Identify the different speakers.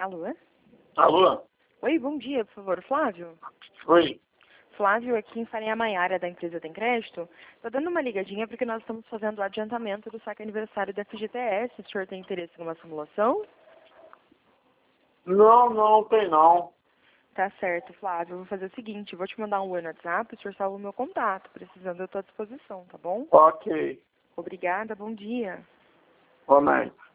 Speaker 1: Alô?
Speaker 2: Alô?
Speaker 1: Oi, bom dia, por favor, Flávio?
Speaker 2: Oi.
Speaker 1: Flávio, aqui em Farinha Maiara, da empresa Tem Crédito. Tô dando uma ligadinha porque nós estamos fazendo o adiantamento do saque aniversário da FGTS. O senhor tem interesse em uma simulação?
Speaker 2: Não tem não.
Speaker 1: Tá certo, Flávio. Eu vou fazer o seguinte, eu vou te mandar um oi no WhatsApp, o senhor salva o meu contato. Precisando, eu tô à disposição, tá bom?
Speaker 2: Ok.
Speaker 1: Obrigada, bom dia.
Speaker 2: Boa noite.